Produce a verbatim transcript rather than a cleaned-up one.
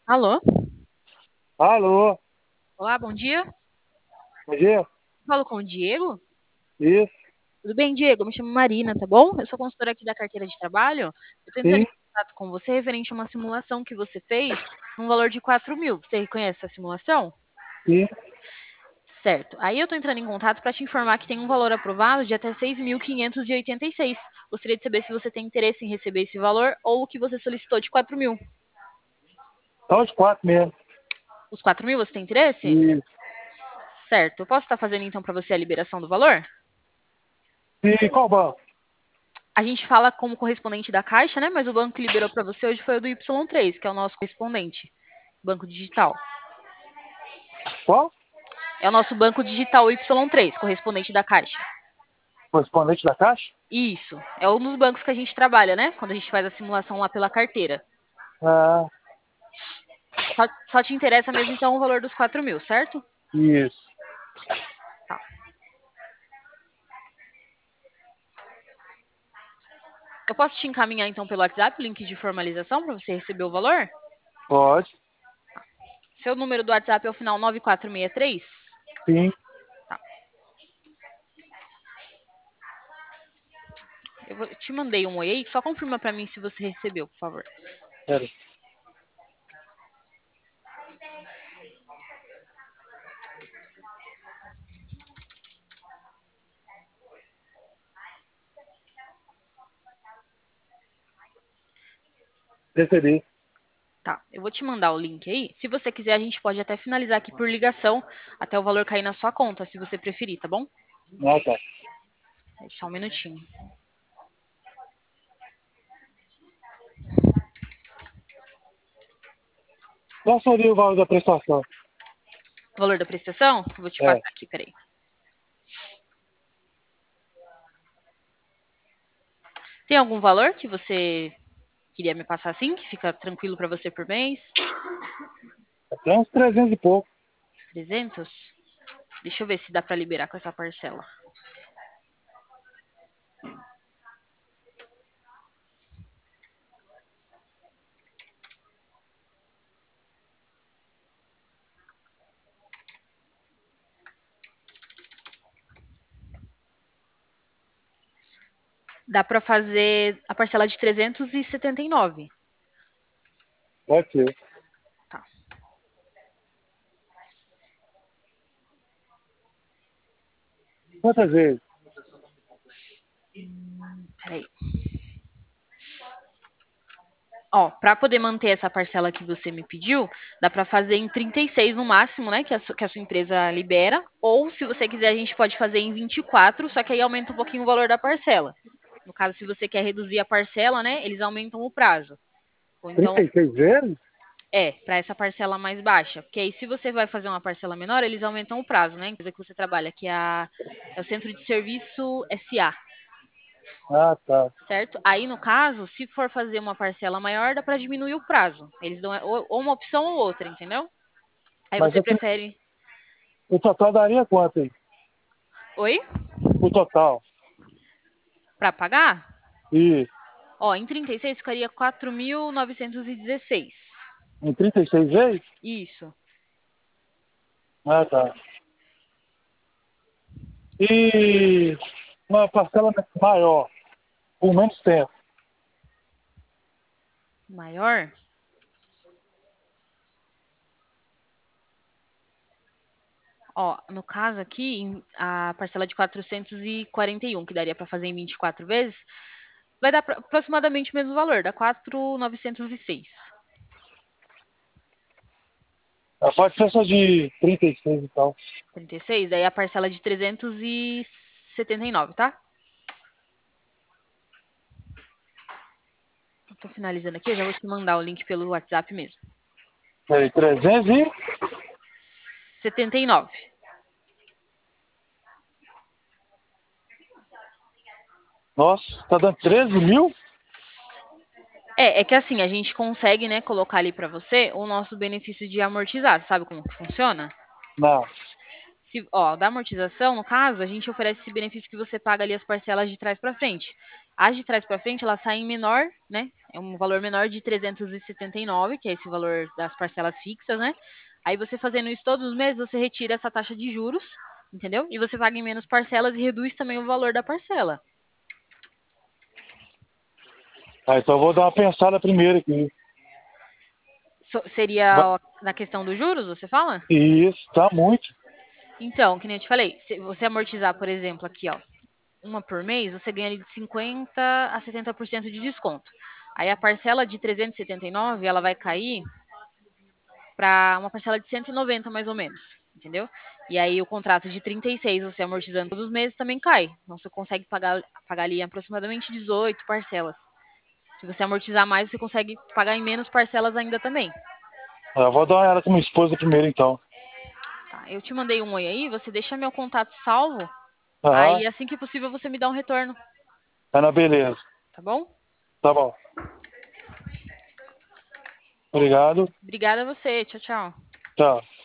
Alô? Alô, Olá, bom dia. bom dia. Falo com o Diego. Isso, Tudo bem, Diego? Eu me chamo Marina, tá bom? Eu sou consultora aqui da carteira de trabalho. Eu tô entrando sim, em contato com você referente a uma simulação que você fez num valor de quatro mil. Você reconhece essa simulação? sim. Certo. Aí eu tô entrando em contato para te informar que tem um valor aprovado de até seis mil quinhentos e oitenta e seis. Gostaria de saber se você tem interesse em receber esse valor ou o que você solicitou de quatro mil. Só os quatro mesmo. Os quatro mil você tem interesse? Isso. Certo. Eu posso estar fazendo então para você a liberação do valor? E qual banco? A gente fala como correspondente da Caixa, né? Mas o banco que liberou para você hoje foi o do Y três, que é o nosso correspondente, banco digital. Qual? É o nosso banco digital Y três, correspondente da Caixa. Correspondente da Caixa? Isso. É um dos bancos que a gente trabalha, né? Quando a gente faz a simulação lá pela carteira. Ah, Só, só te interessa mesmo então o valor dos quatro mil, certo? isso. Tá. Eu posso te encaminhar então pelo WhatsApp o link de formalização para você receber o valor? Pode, Seu número do WhatsApp é o final nove quatro seis três? sim. Tá. Eu vou- te mandei um oi aí, só confirma para mim se você recebeu, por favor. Pera. Recebi. Tá, eu vou te mandar o link aí. Se você quiser, a gente pode até finalizar aqui por ligação, até o valor cair na sua conta, se você preferir, tá bom? Ah, tá. Só um minutinho. Qual seria o valor da prestação? O valor da prestação? Eu vou te É. passar aqui, peraí. Tem algum valor que você queria me passar assim, que fica tranquilo pra você por mês? Até uns trezentos e pouco. trezentos? Deixa eu ver se dá pra liberar com essa parcela. Dá pra fazer a parcela de trezentos e setenta e nove. Pode ser. Tá, Quantas vezes? peraí. Ó, para poder manter essa parcela que você me pediu, dá para fazer em trinta e seis no máximo, né, que a, su- que a sua empresa libera, ou se você quiser a gente pode fazer em vinte e quatro, só que aí aumenta um pouquinho o valor da parcela. No caso, se você quer reduzir a parcela, né, eles aumentam o prazo. Ou trinta então, e seis vezes? é, para essa parcela mais baixa, porque aí se você vai fazer uma parcela menor, eles aumentam o prazo, né, a empresa que você trabalha, que é, a, é o Centro de Serviço S A. Ah, tá. Certo? Aí, no caso, se for fazer uma parcela maior, dá para diminuir o prazo. Eles dão ou ou uma opção ou outra, entendeu? Aí Mas você eu tenho... prefere. o total daria quanto aí? Oi? O total. Para pagar? Isso. Ó, em trinta e seis ficaria quatro mil novecentos e dezesseis. Em trinta e seis vezes? Isso. Ah, tá. E uma parcela maior, por menos tempo. Maior? Ó, no caso aqui, em- a parcela de quatrocentos e quarenta e um, que daria para fazer em vinte e quatro vezes, vai dar pra- aproximadamente o mesmo valor, dá quatro mil novecentos e seis. Ah, pode ser só de trinta e seis e tal. trinta e seis, daí a parcela de trezentos e setenta e nove, tá? Eu tô finalizando aqui, eu já vou te mandar o link pelo WhatsApp mesmo. Peraí, trezentos e... setenta e nove. Nossa, tá dando treze mil? É, é que assim, a gente consegue, né, colocar ali pra você o nosso benefício de amortizar. Sabe como que funciona? Não. Se, ó, da amortização, no caso, a gente oferece esse benefício que você paga ali as parcelas de trás pra frente. As de trás para frente, elas saem menor, né? É um valor menor de trezentos e setenta e nove, que é esse valor das parcelas fixas, né? Aí você fazendo isso todos os meses, você retira essa taxa de juros, entendeu? E você paga em menos parcelas e reduz também o valor da parcela. Ah, então eu vou dar uma pensada primeiro aqui. So- seria na questão dos juros, você fala? Isso, tá muito. Então, que nem eu te falei, se você amortizar, por exemplo, aqui, ó, uma por mês, você ganha ali de cinquenta a setenta por cento de desconto. Aí a parcela de trezentos e setenta e nove, ela vai cair para uma parcela de cento e noventa mais ou menos, entendeu? E aí o contrato de trinta e seis, você amortizando todos os meses, também cai. Então você consegue pagar, pagar ali aproximadamente dezoito parcelas. Se você amortizar mais, você consegue pagar em menos parcelas ainda também. Ah, eu vou dar uma olhada com minha esposa primeiro, então. Tá? Eu te mandei um oi aí, você deixa meu contato salvo, Aham, aí assim que possível você me dá um retorno, tá na beleza. tá bom? Tá bom. Obrigado. Obrigada a você, tchau, tchau. Tchau.